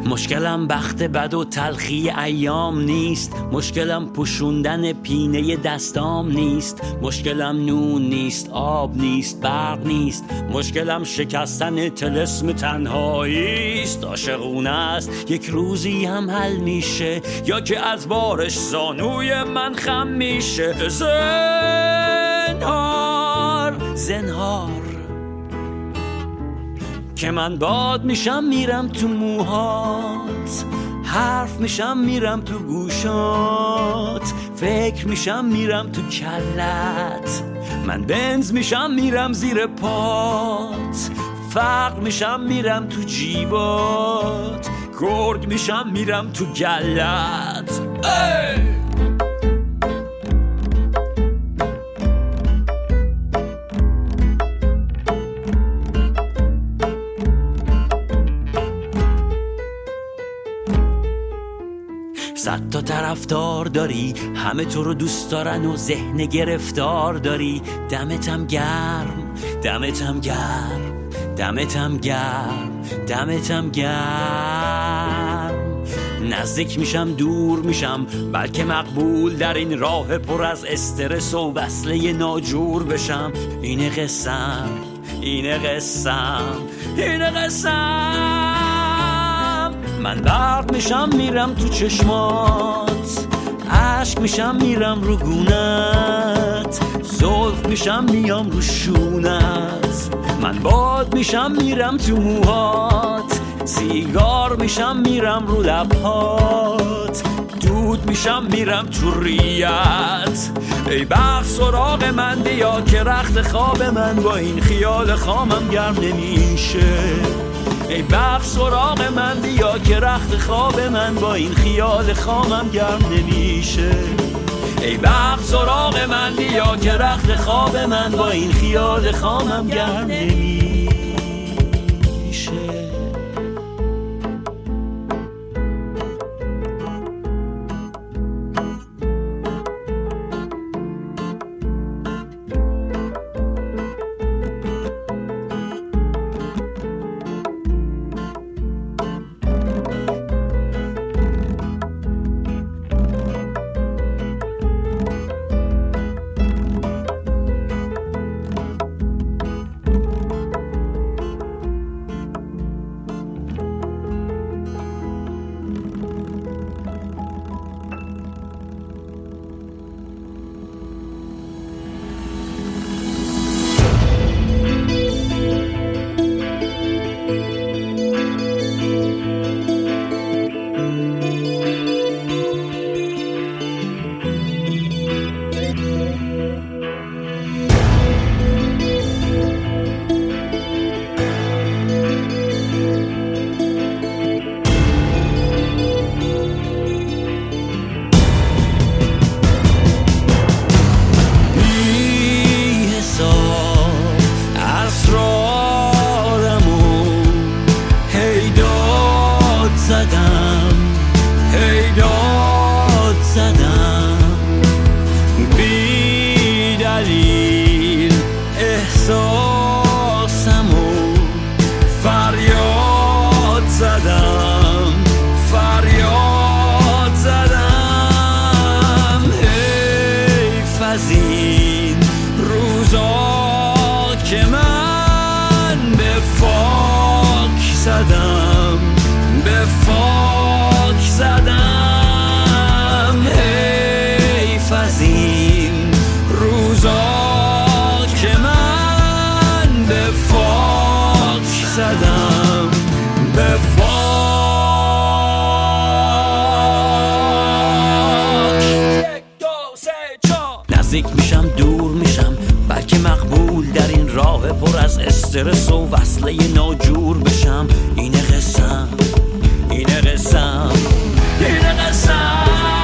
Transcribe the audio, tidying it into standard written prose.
مشکلم بخت بد و تلخی ایام نیست، مشکلم پوشوندن پینه دستام نیست، مشکلم نون نیست، آب نیست، برق نیست، مشکلم شکستن طلسم تنهایی است. عاشقونه است یک روزی هم حل میشه، یا که از بارش زانوی من خم میشه. زنهار که من باد میشم میرم تو موهات، حرف میشم میرم تو گوشات، فکر میشم میرم تو کلت، من بنز میشم میرم زیر پات، فقر میشم میرم تو جیبات، گرگ میشم میرم تو گلت. صد تا طرفدار داری، همه تو رو دوست دارن و ذهن گرفتار داری. دمتم گرم، دمتم گرم، دمتم گرم، دمتم گرم. نزدیک میشم دور میشم، بلکه مقبول در این راه پر از استرس و وصله ناجور بشم. اینه قسم، اینه قسم، اینه قسم. من برق میشم میرم تو چشمات، عشق میشم میرم رو گونت، زلف میشم میام رو شونت، من باد میشم میرم تو موهات، سیگار میشم میرم رو لبهات، دود میشم میرم تو ریت. ای بخت سراغ من بیا که رخت خواب من با این خیال خامم گرم نمیشه. ای بخت سراغ من بیا که رخت خواب من با این خیال خامم گرم نمیشه. ای بخت سراغ من بیا که رخت خواب من با این خیال خامم گرم نمیشه. نزدیک میشم دور میشم، بلکه مقبول در این راه پر از استرس و وصله ناجور بشم. اینه قسم، اینه قسم، اینه قسم.